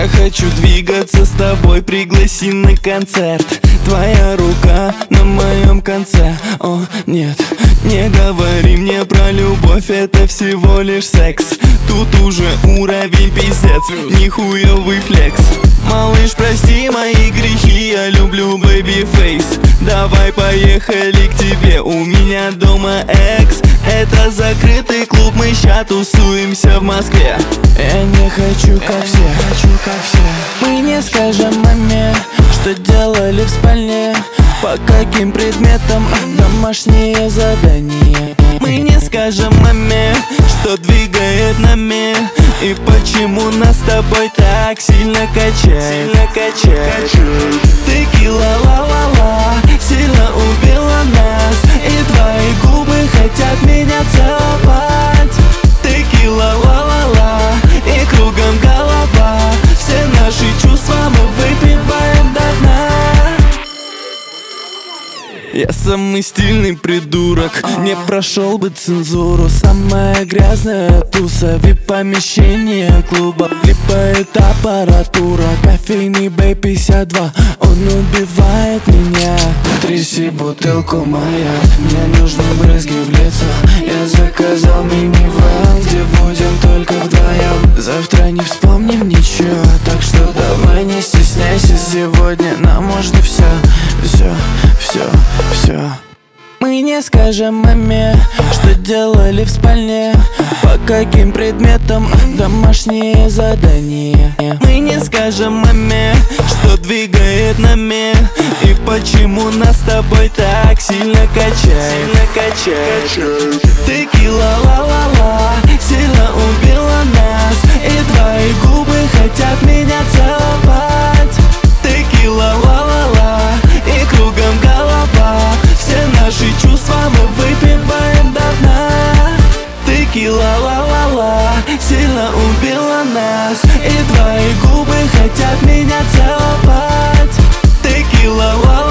Я хочу двигаться с тобой, пригласи на концерт. Твоя рука на моем конце. О, нет, не говори мне про любовь, это всего лишь секс. Тут уже уровень пиздец, нихуевый флекс. Малыш, прости мои грехи, я люблю бэби фейс. Давай поехали к тебе, у меня дома экс. Это закрытый клуб, мы ща тусуемся в Москве. Я не хочу как все, мы не скажем маме, что делали в спальне, по каким предметам домашние задания. Мы не скажем маме, что двигает нами, и почему нас с тобой так сильно качает. Текила ла-ла-ла сильно убила нас, и твои губы хотят меня целовать. Текила ла-ла-ла и кругом голова, все наши чувства мы выпиваем до дна. Я самый стильный придурок, не прошел бы цензуру. Самая грязная туса, вип-помещение клуба. Клипает аппаратура, кофейный B52, он убивает меня. Тряси бутылку моя, мне нужны брызги в лицо. Я заказал мини-вэн, где будем только вдвоем. Завтра не вспомним ничего, так что давай не стесняйся. Сегодня нам можно все. Мы не скажем маме, что делали в спальне, по каким предметам домашние задания. Мы не скажем маме, что двигает нами, и почему нас с тобой так сильно качает. Текила ла-ла-ла сильно убила нас, и твои губы хотят меня целовать. Текила ла-ла-ла и кругом голова, все наши чувства мы выпиваем до дна. Текила ла-ла-ла сильно убила нас, и твои губы хотят меня целовать. Текила ла-ла-ла